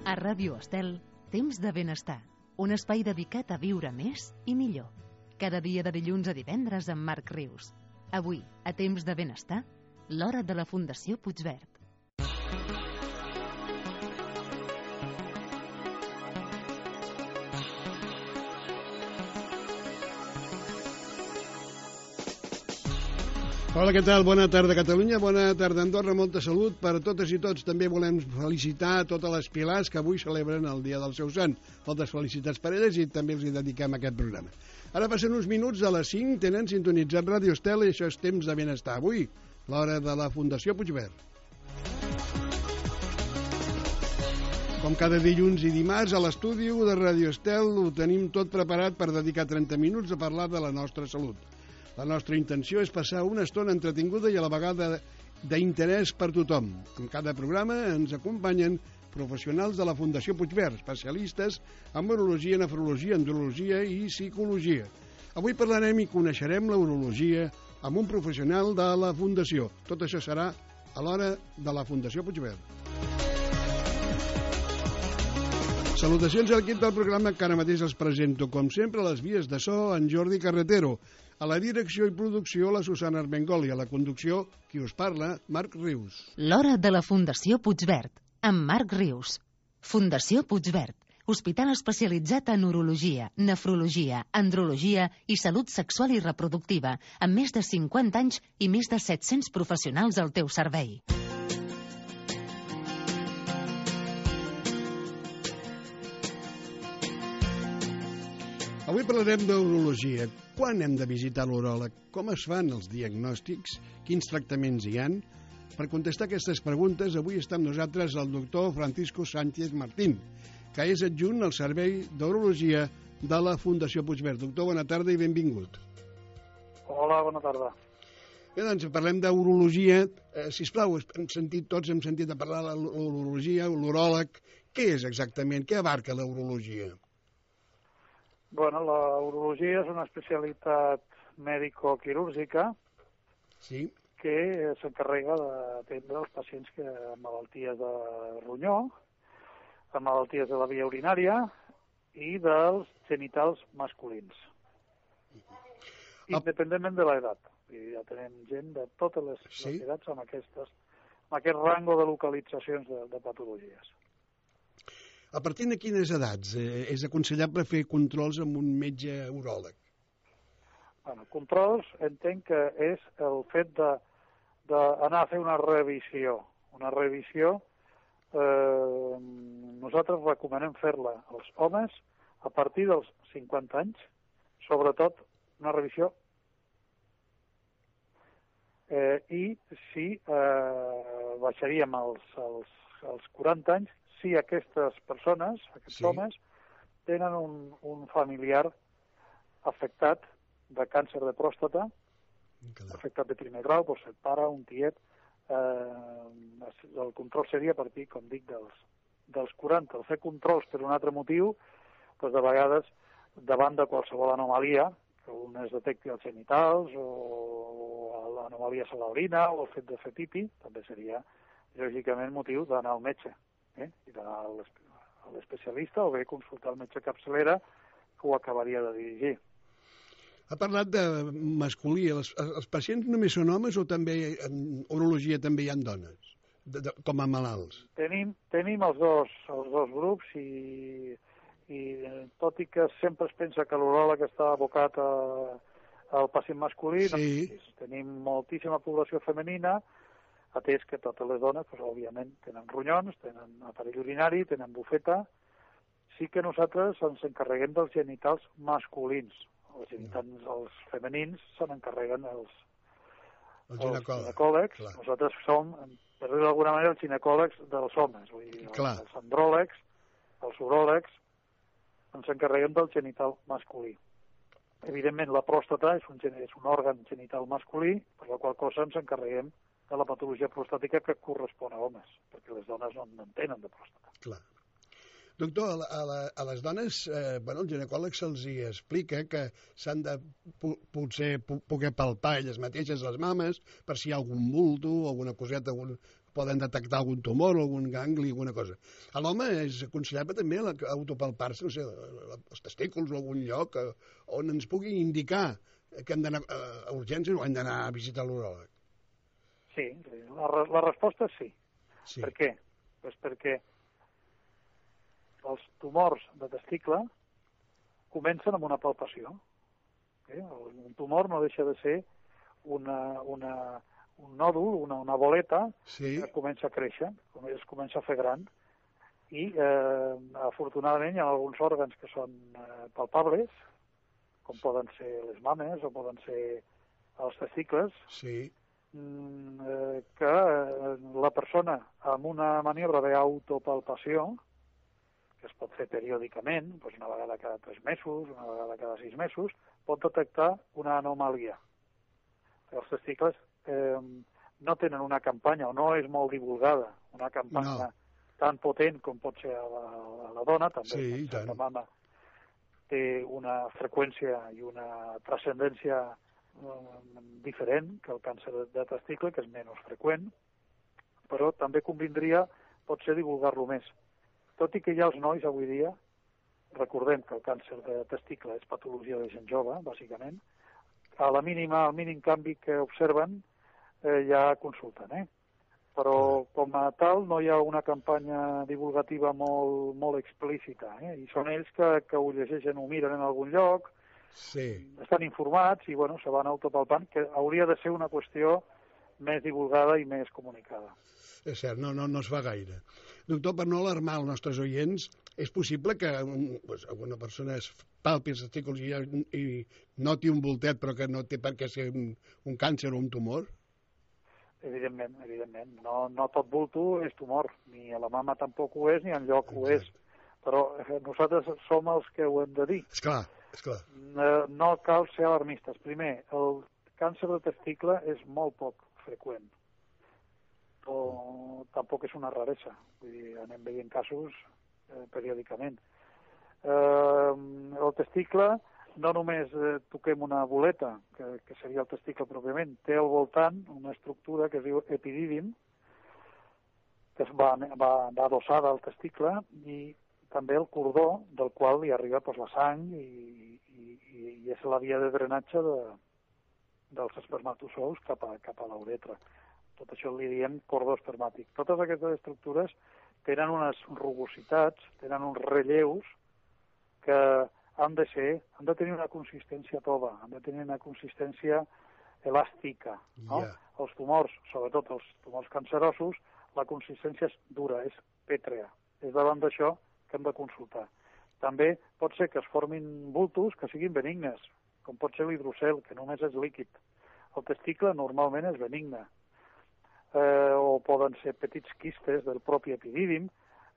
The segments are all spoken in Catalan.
A Ràdio Estel, Temps de Benestar, un espai dedicat a viure més i millor. Cada dia de dilluns a divendres amb Marc Rius. Avui, a Temps de Benestar, l'hora de la Fundació Puigverd. Hola, què tal? Bona tarda, Catalunya. Bona tarda, Andorra. Molta salut per a totes i tots. També volem felicitar totes les pilars que avui celebren el dia del seu sant. Moltes felicitats per elles i també els hi dediquem aquest programa. Ara passen uns minuts de les 5, tenen sintonitzat Ràdio Estel i això és Temps de Benestar. Avui, l'hora de la Fundació Puigverd. Com cada dilluns i dimarts, a l'estudi de Ràdio Estel ho tenim tot preparat per dedicar 30 minuts a parlar de la nostra salut. La nostra intenció és passar una estona entretinguda i a la vegada d'interès per tothom. En cada programa ens acompanyen professionals de la Fundació Puigverd, especialistes en urologia, nefrologia, andrologia i psicologia. Avui parlarem i coneixerem la urologia amb un professional de la Fundació. Tot això serà a l'hora de la Fundació Puigverd. Salutacions al equip del programa que ara mateix els presento, com sempre, a les vies de so, en Jordi Carretero. A la direcció i producció, la Susana Armengol, i a la conducció, qui us parla, Marc Rius. L'hora de la Fundació Puigverd, amb Marc Rius. Fundació Puigverd, hospital especialitzat en urologia, nefrologia, andrologia i salut sexual i reproductiva, amb més de 50 anys i més de 700 professionals al teu servei. Avui parlarem d'urologia. Quan hem de visitar l'uròleg? Com es fan els diagnòstics? Quins tractaments hi han? Per contestar aquestes preguntes, avui està amb nosaltres el doctor Francisco Sánchez Martín, que és adjunt al Servei d'Urologia de la Fundació Puigverd. Doctor, bona tarda i benvingut. Hola, bona tarda. Bé, doncs parlem d'urologia. Sisplau, tots hem sentit a parlar de l'urologia, l'uròleg. Què és exactament? Què abarca la urologia? Bueno, la urologia és una especialitat mèdico-quirúrgica que s'encarrega d'atendre els pacients amb malalties de ronyó, amb malalties de la via urinària i dels genitals masculins, independentment de l'edat. Ja tenim gent de totes les edats amb aquest rango de localitzacions de patologies. A partir de quines edats és aconsellable fer controls amb un metge uròleg? Bueno, controls entenc que és el fet d'anar a fer una revisió. Una revisió, nosaltres recomanem fer-la als homes a partir dels 50 anys, sobretot una revisió, i si baixaríem als 40 anys, si aquestes persones, aquests homes, tenen un familiar afectat de càncer de pròstata, afectat de primer grau, pot ser pare, un tiet, el control seria a partir, com dic, dels 40. El fer controls per un altre motiu, doncs de vegades, davant de qualsevol anomalia, que un es detecti als genitals, o l'anomalia a l'orina, o el fet de fer pipi, també seria, lògicament, motiu d'anar al metge. I d'anar a l'especialista o bé consultar el metge capçalera que ho acabaria de dirigir. Ha parlat de masculí. Els pacients només són homes o també en urologia també hi ha dones, com a malalts? Tenim els dos grups i tot i que sempre es pensa que l'uròleg està abocat al pacient masculí, tenim moltíssima població femenina, atès que totes les dones, òbviament, tenen ronyons, tenen aparell urinari, tenen bufeta. Sí que nosaltres ens encarreguem dels genitals masculins. Els femenins se n'encarreguen els ginecòlegs. Nosaltres som, per dir-ho d'alguna manera, els ginecòlegs dels homes. Vull dir, els andròlegs, els uròlegs, ens encarreguem del genital masculí. Evidentment, la pròstata és un òrgan genital masculí, per la qual cosa ens encarreguem de la patologia prostàtica que correspon a homes, perquè les dones no en tenen de pròstata. Clar. Doctor, a les dones, el ginecòleg se'ls explica que s'han de potser poder palpar elles mateixes les mames per si hi ha algun bulto, alguna coseta, poden detectar algun tumor, algun gangli, alguna cosa. A l'home és aconsellable també autopalpar-se, no sé, els testículs o algun lloc on ens pugui indicar que hem d'anar a urgències o hem d'anar a visitar l'uròleg. Sí, la resposta és sí. Sí. Per què? Doncs perquè els tumors de testicle comencen amb una palpació. Un tumor no deixa de ser un nòdul, una boleta, que comença a créixer, es comença a fer gran, i afortunadament hi ha alguns òrgans que són palpables, com poden ser les mames o poden ser els testicles, que la persona amb una maniobra d'autopalpació, que es pot fer periòdicament, doncs una vegada cada 3 mesos, una vegada cada 6 mesos, pot detectar una anomalia. Els testicles no tenen una campanya, o no és molt divulgada, una campanya tan potent com pot ser a la dona, també el càncer de mama té una freqüència i una transcendència diferent que el càncer de testicle, que és menys freqüent, però també convindria potser divulgar-lo més. Tot i que ja els nois avui dia, recordem que el càncer de testicle és patologia de gent jove, bàsicament, al mínim canvi que observen ja consulten, però com a tal no hi ha una campanya divulgativa molt explícita, i són ells que ho llegeixen, ho miren en algun lloc, estan informats i se van autopalpant, que hauria de ser una qüestió més divulgada i més comunicada. És cert, no es fa gaire. Doctor, per no alarmar els nostres oients, és possible que alguna persona es palpi els testículs i noti un voltet però que no té per què ser un càncer o un tumor? Evidentment. No tot bulto és tumor, ni a la mama tampoc ho és, ni enlloc ho és. Però nosaltres som els que ho hem de dir. Esclar. No cal ser alarmistes. Primer, el càncer de testicle és molt poc freqüent. O tampoc és una raresa. Vull dir, anem veient casos periòdicament. El testicle, no només toquem una boleta, que seria el testicle pròpiament, té al voltant una estructura que es diu epidídim, que va adossada al testicle, i també el cordó del qual hi arriba la sang i és la via de drenatge dels espermatozous cap a la uretra. Tot això li diem cordó espermàtic. Totes aquestes estructures tenen unes rugositats, tenen uns relleus que han de tenir una consistència tova, han de tenir una consistència elàstica. Els tumors, sobretot els tumors cancerosos, la consistència és dura, és pètrea. És davant d'això que hem de consultar. També pot ser que es formin bultos que siguin benignes, com pot ser l'hidrocel, que només és líquid. El testicle normalment és benigne. O poden ser petits quistes del propi epidídim,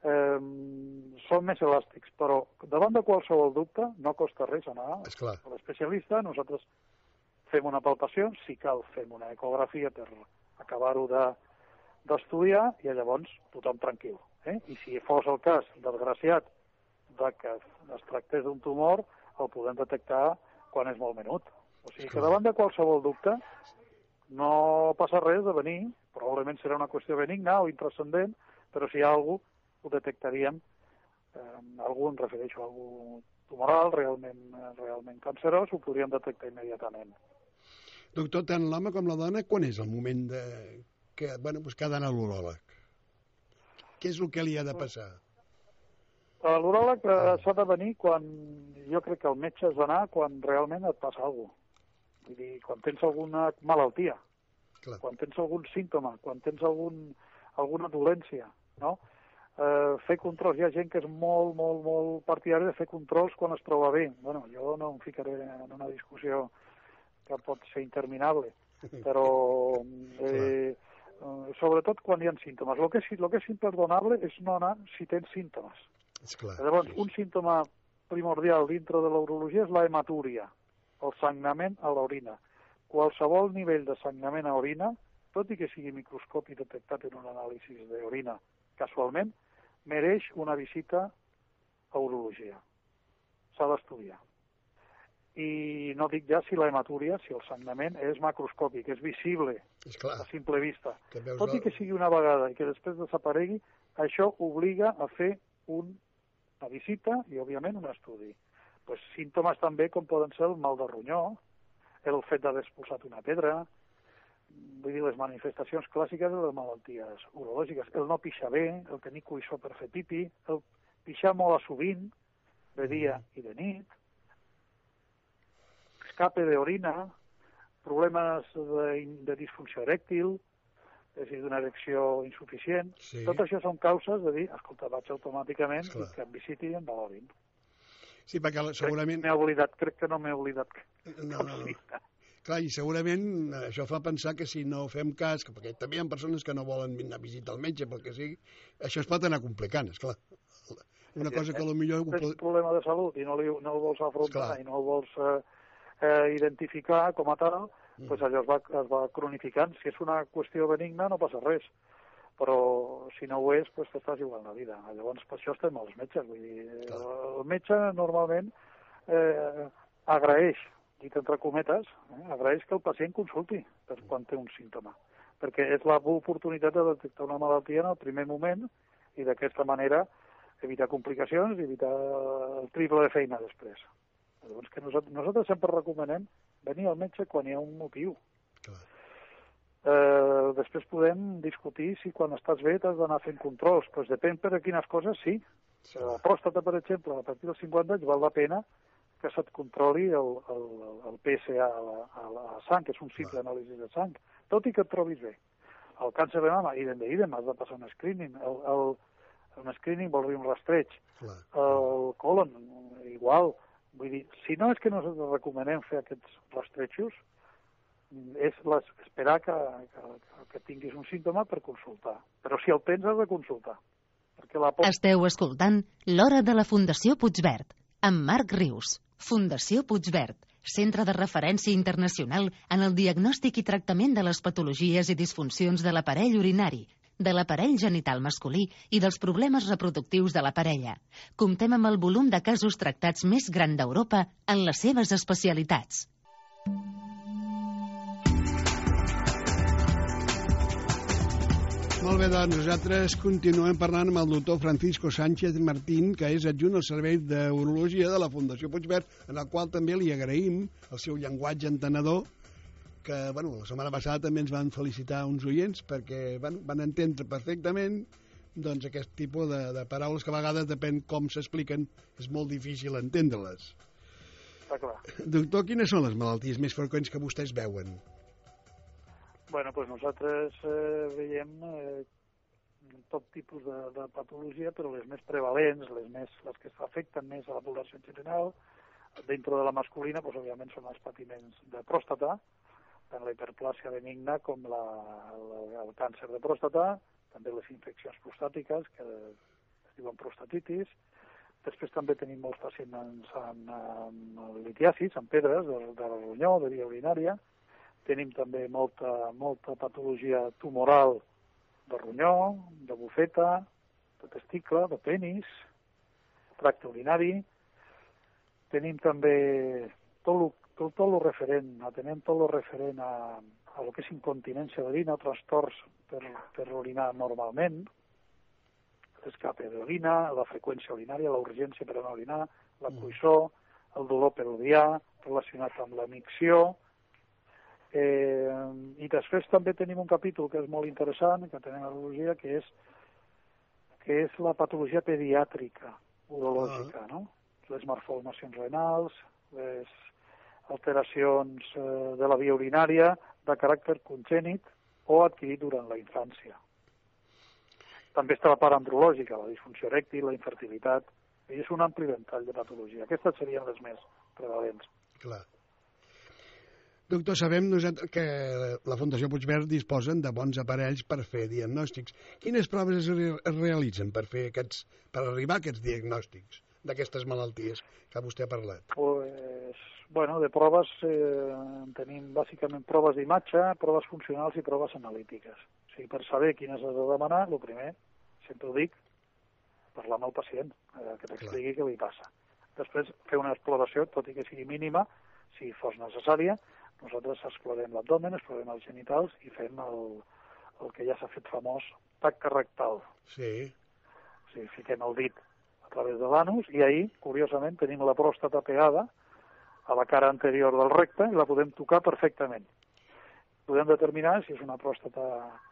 són més elàstics, però davant de qualsevol dubte no costa res anar a l'especialista. Nosaltres fem una palpació, si cal fem una ecografia per acabar-ho d'estudiar, i llavors tothom tranquil. I si fos el cas, desgraciat, que es tractés d'un tumor, el podem detectar quan és molt menut. O sigui que davant de qualsevol dubte no passa res de venir, probablement serà una qüestió benigna o intrascendent, però si hi ha alguna cosa, ho detectaríem, em refereixo a algú tumoral, realment cancerós, ho podríem detectar immediatament. Doctor, tant l'home com la dona, quan és el moment que ha d'anar a l'uròleg? Què és el que li ha de passar? A l'uròleg s'ha de venir quan... Jo crec que el metge has d'anar quan realment et passa alguna cosa. Vull dir, quan tens alguna malaltia, quan tens algun símptoma, quan tens alguna dolència, no? Fer controls. Hi ha gent que és molt partidària de fer controls quan es troba bé. Bueno, jo no em ficaré en una discussió que pot ser interminable, però sobretot quan hi ha símptomes. El que és imperdonable és no anar si tens símptomes. Llavors, un símptoma primordial dintre de l'urologia és la hematúria, el sagnament a l'orina. Qualsevol nivell de sagnament a orina, tot i que sigui microscòpic detectat en un anàlisi d'orina casualment, mereix una visita a urologia. S'ha d'estudiar. I no dic ja si la hematúria, si el sagnament és macroscòpic, és visible a simple vista. Tot i que sigui una vegada i que després desaparegui, això obliga a fer una visita i, òbviament, un estudi. Pues, símptomes també com poden ser el mal de ronyó, el fet d'haver expulsat una pedra, vull dir, les manifestacions clàssiques de les malalties urològiques, el no pixar bé, el tenir cuissó per fer pipi, el pixar molt a sovint, de dia i de nit, escape d'orina, problemes de disfunció erèctil, és a dir, d'una erecció insuficient. Sí. Tot això són causes de dir, escolta, vaig automàticament i que em visiti i em valorin. Sí, perquè segurament... Crec que no m'he oblidat. No. Clar, i segurament això fa pensar que si no fem cas, perquè també hi ha persones que no volen anar a visitar el metge, pel que sigui, això es pot anar complicant, esclar. Una cosa que potser... És un problema de salut i no el vols afrontar i no el vols identificar com a tal, doncs allò es va cronificant. Si és una qüestió benigna no passa res, però si no ho és, doncs t'estàs jugant la vida. Llavors, per això estem els metges. Vull dir, el metge normalment agraeix, dit entre cometes, agraeix que el pacient consulti quan té un símptoma, perquè és l'oportunitat de detectar una malaltia en el primer moment i d'aquesta manera evitar complicacions i evitar el triple de feina després. Llavors, que nosaltres sempre recomanem venir al metge quan hi ha un motiu. Després podem discutir si quan estàs bé t'has d'anar fent controls. Doncs depèn per a quines coses, sí. La pròstata, per exemple, a partir dels 50 anys val la pena que se't controli el PSA a la sang, que és un simple anàlisi de sang, tot i que et trobis bé. El càncer de mama, idem, has de passar un screening. Un screening vol dir un rastreig. El colon, igual. Vull dir, si no és que nosaltres recomanem fer aquests rastrejos, és esperar que tinguis un símptoma per consultar. Però si el tens, has de consultar. Esteu escoltant l'Hora de la Fundació Puigverd, amb Marc Rius. Fundació Puigverd, centre de referència internacional en el diagnòstic i tractament de les patologies i disfuncions de l'aparell urinari, de l'aparell genital masculí i dels problemes reproductius de la parella. Comptem amb el volum de casos tractats més gran d'Europa en les seves especialitats. Molt bé, doncs nosaltres continuem parlant amb el doctor Francisco Sánchez Martín, que és adjunt al Servei d'Urologia de la Fundació Puigverd, en el qual també li agraïm el seu llenguatge entenedor, que la setmana passada també ens van felicitar uns oients perquè van entendre perfectament aquest tipus de paraules que a vegades depèn com s'expliquen, és molt difícil entendre-les. Doctor, quines són les malalties més freqüents que vostès veuen? Bueno, doncs nosaltres veiem tot tipus de patologia, però les més prevalents, les que afecten més a la població en general, dintre de la masculina, doncs, òbviament són els patiments de pròstata, tant la hiperplàsia benigna com el càncer de pròstata, també les infeccions prostàtiques, que es diuen prostatitis. Després també tenim molts pacients amb litiasis, amb pedres de ronyó, de via urinària. Tenim també molta patologia tumoral de ronyó, de bufeta, de testicle, de penis, tracte urinari. Tenim també tot el referent, atenem tot el referent a el que és incontinència d'orina, trastorns per orinar normalment, l'escape d'orina, la freqüència urinària, la urgència per anar a orinar, la cuissó, el dolor per odiar, relacionat amb la micció. I després també tenim un capítol que és molt interessant, que tenim a l'urologia, que és la patologia pediàtrica urològica, no? Les malformacions renals, les alteracions de la via urinària de caràcter congènit o adquirit durant la infància. També està la part andrològica, la disfunció erèctil, la infertilitat, i és un ampli ventall de patologia. Aquestes serien les més prevalents. Clar. Doctor, sabem nosaltres que la Fundació Puigverd disposen de bons aparells per fer diagnòstics. Quines proves es realitzen per arribar a aquests diagnòstics d'aquestes malalties que vostè ha parlat? De proves tenim bàsicament proves d'imatge, proves funcionals i proves analítiques. O sigui, per saber quines has de demanar, el primer, sempre ho dic, parlar amb el pacient, que t'expliqui què li passa. Després fer una exploració, tot i que sigui mínima, si fos necessària, nosaltres explorem l'abdomen, explorem els genitals i fem el que ja s'ha fet famós, tacte rectal. Sí. O sigui, fiquem el dit a través de l'anus i ahir, curiosament, tenim la pròstata pegada a la cara anterior del recte i la podem tocar perfectament. Podem determinar si és una pròstata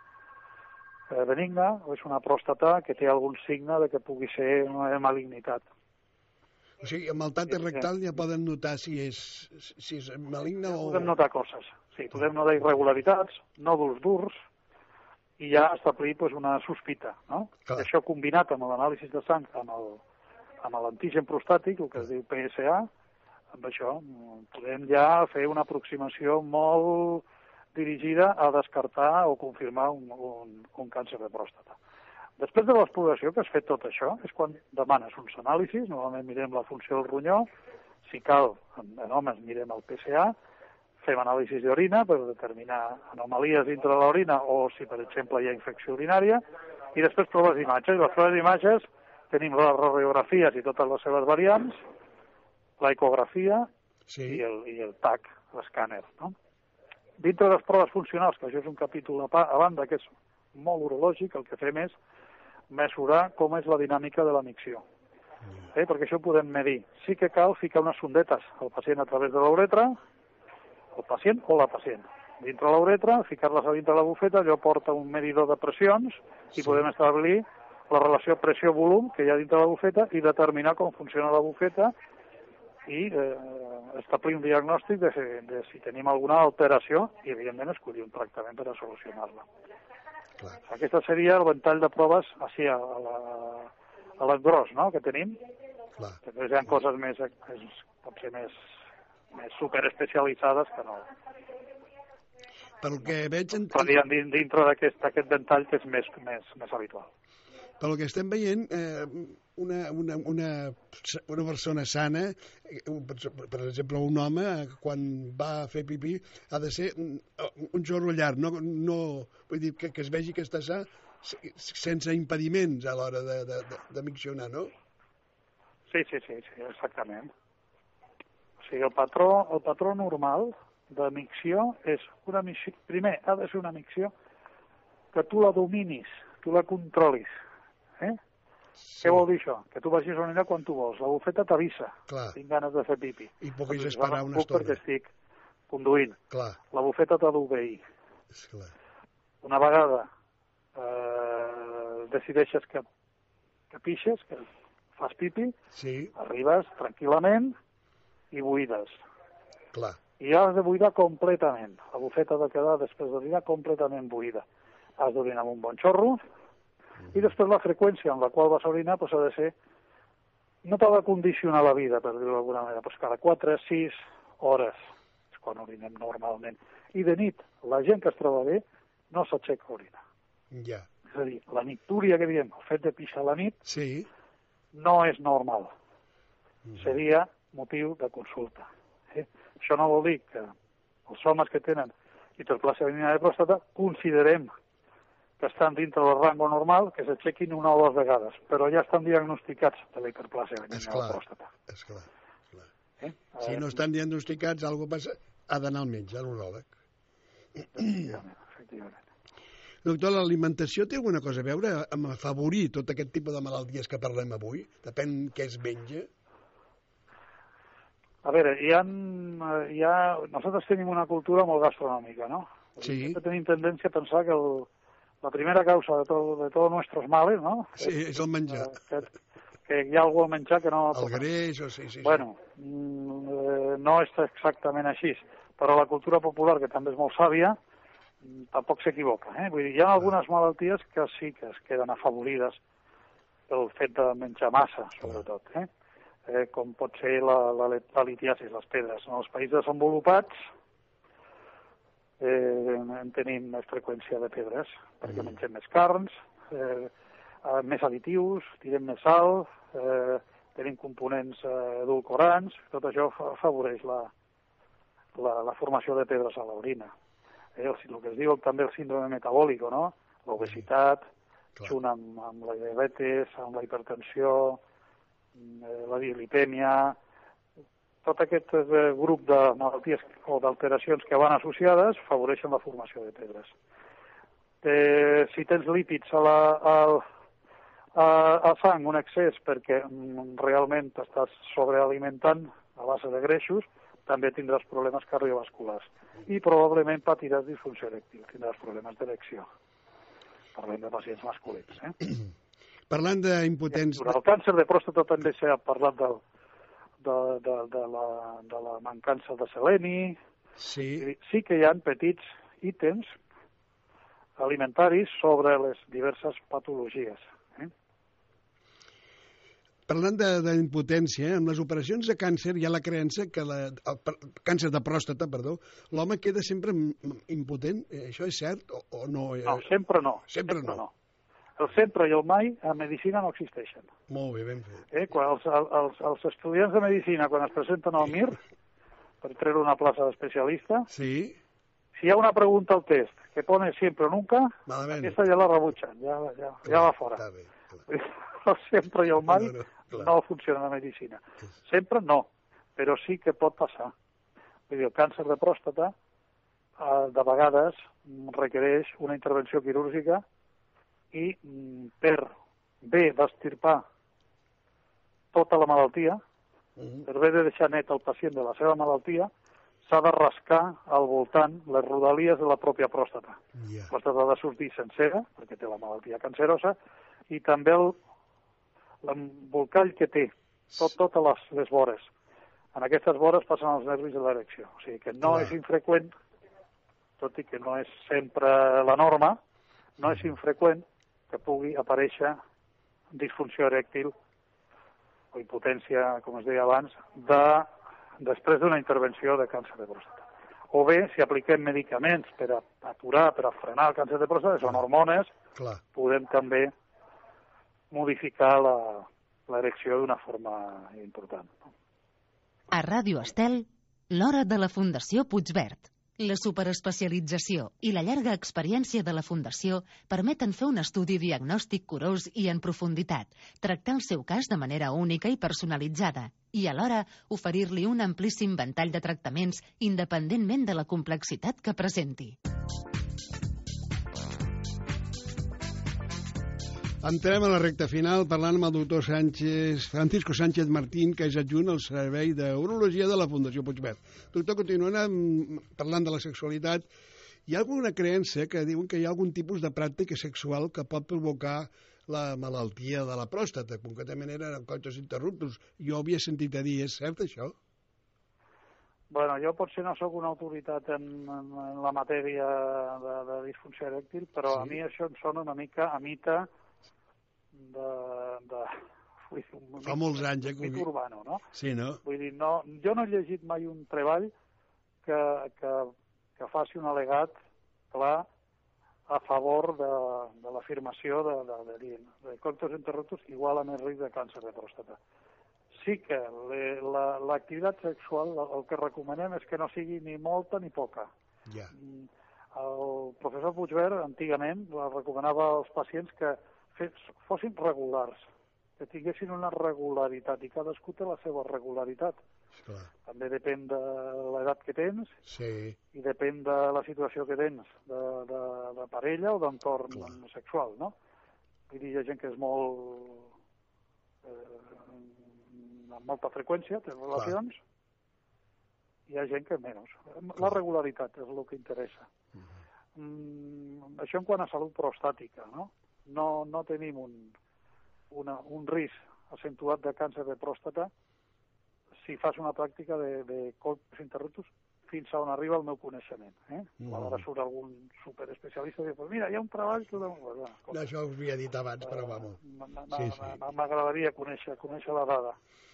benigna o és una pròstata que té algun signe de que pugui ser una malignitat. O sigui, amb el tacte rectal ja poden notar si és maligne o... Podem notar coses, sí, podem notar irregularitats, nòduls durs, i ja establir una sospita, no? I això combinat amb l'anàlisi de sang, amb l'antigen prostàtic, el que es diu PSA, amb això podem ja fer una aproximació molt dirigida a descartar o confirmar un càncer de pròstata. Després de l'exploració, que has fet tot això, és quan demanes uns anàlisis, normalment mirem la funció del ronyó, si cal, en homes mirem el PSA, fem anàlisis d'orina per determinar anomalies dintre de l'orina o si, per exemple, hi ha infecció urinària, i després proves d'imatges. I les proves d'imatges tenim les radiografies i totes les seves variants, l'ecografia i el TAC, l'escàner, no? Dintre de les proves funcionals, que això és un capítol a banda, que és molt urològic, el que fem és mesurar com és la dinàmica de la micció. Perquè això ho podem medir. Sí que cal ficar unes sondetes al pacient a través de l'uretra, el pacient o la pacient. Dintre l'uretra, ficar-les a dintre la bufeta, allò porta un medidor de pressions i podem establir la relació pressió-volum que hi ha dintre la bufeta i determinar com funciona la bufeta i establir un diagnòstic de si tenim alguna alteració i, evidentment, escollir un tractament per a solucionar-la. Aquesta seria el ventall de proves així a l'engròs, no?, que tenim. Després hi ha coses potser més superespecialitzades que no. Pel que veig... Però dintre d'aquest ventall que és més habitual. Pel que estem veient, una persona sana, per exemple, un home, quan va a fer pipí, ha de ser un xorro llarg, no vull dir que es vegi que està sa sense impediments a l'hora de miccionar, no? Sí, exactament. O sigui, el patró normal de micció és una micció... Primer, ha de ser una micció que tu la dominis, tu la controlis. Què vol dir això? Que tu vagis a orinar quan tu vols. La bufeta t'avisa. Tinc ganes de fer pipi. I puguis esperar una estona. Perquè estic conduint. La bufeta t'ha d'obeir. Una vegada decideixes que pixes, que fas pipi, arribes tranquil·lament i buides. I has de buidar completament. La bufeta ha de quedar, després d'orinar, completament buida. Has d'orinar amb un bon xorro, i després la freqüència en la qual vas a orinar ha de ser... No t'ha de condicionar la vida, per dir-ho d'alguna manera, però cada 4-6 hores és quan orinem normalment. I de nit, la gent que es troba bé no s'aixeca a orinar. És a dir, la nictúria que diem, el fet de pixar a la nit, no és normal. Seria motiu de consulta. Això no vol dir que els homes que tenen hiperplàsia benigna de pròstata considerem que estan dintre del rango normal, que s'aixequin una o dues vegades, però ja estan diagnosticats de la hiperplàsia benigna de la pròstata. És clar. Si no estan diagnosticats, alguna cosa passa, ha d'anar al metge, a l'uròleg. Efectivament. Doctor, l'alimentació té alguna cosa a veure amb afavorir tot aquest tipus de malalties que parlem avui? Depèn què es menja? A veure, nosaltres tenim una cultura molt gastronòmica, no? Tenim tendència a pensar que la primera causa de todos nuestros males, ¿no? És el menjar. Que hi ha algú al menjar que no... El greix, sí. Bueno, no és exactament així, però la cultura popular, que també és molt sàvia, tampoc s'equivoca. Vull dir, hi ha algunes malalties que sí que es queden afavorides pel fet de menjar massa, sobretot. Com pot ser la litiasis, les pedres. En els països desenvolupats en tenim més freqüència de pedres, perquè mengem més carns, més additius, tirem més sal, tenim components edulcorants, tot això afavoreix la formació de pedres a l'orina. El que es diu també el síndrome metabòlic, no? L'obesitat, junt amb la diabetes, amb la hipertensió, la dislipèmia, tot aquest grup de malalties o d'alteracions que van associades afavoreixen la formació de pedres. Si tens lípids al sang, un excés, perquè realment t'estàs sobrealimentant a base de greixos, també tindràs problemes cardiovasculars i probablement patiràs disfunció erèctil, tindràs problemes d'erecció. Parlem de pacients masculins. Parlant d'impotents... El càncer de pròstata també s'ha parlat de la mancança de seleni. Sí que hi ha petits ítems alimentaris sobre les diverses patologies. Parlant d'impotència, amb les operacions de càncer hi ha la creença que càncer de pròstata, l'home queda sempre impotent. Això és cert o no? No, sempre no. Sempre no. El sempre i el mai a medicina no existeixen. Molt bé, ben fet. Quan els estudiants de medicina, quan es presenten al MIR, per treure una plaça d'especialista, si hi ha una pregunta al test que pone sempre o nunca, aquesta ja la rebutgen, ja va fora. Està bé. El sempre i el mai no funciona a la medicina. Sempre no, però sí que pot passar. Vull dir, el càncer de pròstata de vegades requereix una intervenció quirúrgica i per bé d'extirpar tota la malaltia, per bé de deixar net el pacient de la seva malaltia, s'ha de rascar al voltant les rodalies de la pròpia pròstata. La pròstata ha de sortir sencera, perquè té la malaltia cancerosa, i també l'embolcall que té, totes les vores. En aquestes vores passen els nervis de l'erecció. O sigui que no és infreqüent, tot i que no és sempre la norma, no és infreqüent que pugui aparèixer disfunció erèctil o impotència, com es deia abans, després d'una intervenció de càncer de pròstata. O bé, si apliquem medicaments per aturar, per frenar el càncer de pròstata, són hormones, podem també modificar l'erecció d'una forma important. A Ràdio Estel, l'hora de la Fundació Puigverd. La superespecialització i la llarga experiència de la Fundació permeten fer un estudi diagnòstic curós i en profunditat, tractar el seu cas de manera única i personalitzada i alhora oferir-li un amplíssim ventall de tractaments independentment de la complexitat que presenti. Entrem a la recta final parlant amb el doctor Francisco Sánchez Martín, que és adjunt al Servei d'Urologia de la Fundació Puigverd. Doctor, continuant parlant de la sexualitat, hi ha alguna creença que diuen que hi ha algun tipus de pràctica sexual que pot provocar la malaltia de la pròstata, concretament eren coitus interruptus. Jo havia sentit a dir, és cert això? Bueno, jo potser no sóc una autoritat en la matèria de disfunció erèctil, però a mi això em sona una mica a mite fa molts anys, mite urbano, no? Sí, no? Vull dir, jo no he llegit mai un treball que faci un al·legat clar a favor de l'afirmació de coitus interruptus igual a més risc de càncer de pròstata. Sí que l'activitat sexual, el que recomanem és que no sigui ni molta ni poca. El professor Puigverd antigament recomanava als pacients que fossin regulars, que tinguessin una regularitat, i cadascú té la seva regularitat. També depèn de l'edat que tens i depèn de la situació que tens, de parella o d'entorn sexual, no? Vull dir, hi ha gent que és amb molta freqüència, té relacions, hi ha gent que menys. La regularitat és el que interessa. Això en quant a salut prostàtica, no? No tenim un risc accentuat de càncer de pròstata si fas una pràctica de coitus interruptus fins a on arriba el meu coneixement. Ara surt algun superespecialista i diu, mira, hi ha un treball que... Això ho havia dit abans, però vamos. M'agradaria conèixer la dada.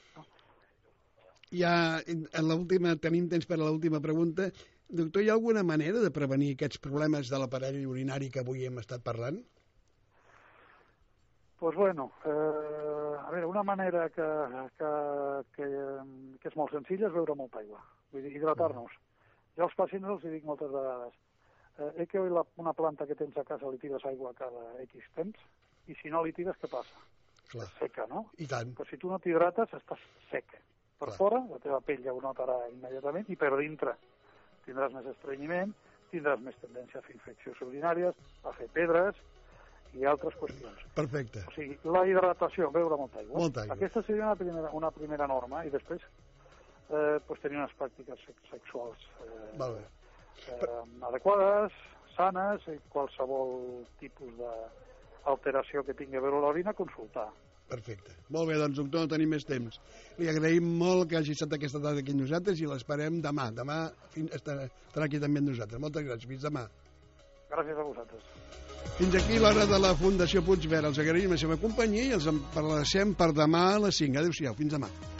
Tenim temps per a l'última pregunta. Doctor, hi ha alguna manera de prevenir aquests problemes de l'aparell urinari que avui hem estat parlant? Pues bueno, a veure, una manera que és molt senzilla és beure molta aigua, vull dir, hidratar-nos. Jo als pacients els dic moltes vegades, que una planta que tens a casa li tires aigua cada X temps, i si no li tires, què passa? Clar. Seca, no? I tant. Però si tu no t'hidrates, estàs sec. Per fora, la teva pell ja ho notarà immediatament, i per dintre tindràs més estrenyiment, tindràs més tendència a fer infeccions urinàries, a fer pedres i altres qüestions. Perfecte. O sigui, la hidratació, beure molta aigua. Molta aigua. Aquesta seria una primera norma, i després tenir unes pràctiques sexuals adequades, sanes, i qualsevol tipus d'alteració que tingui a veure l'orina, consultar. Perfecte. Molt bé, doncs, doctor, no tenim més temps. Li agraïm molt que hagi estat aquesta tarda aquí amb nosaltres i l'esperem demà. Demà estarà aquí també amb nosaltres. Moltes gràcies. Fins demà. Gràcies a vosaltres. Fins aquí l'hora de la Fundació Puigverd. Els agraïm la seva companyia i els emplaçem per demà a les 5. Adéu-siau. Fins demà.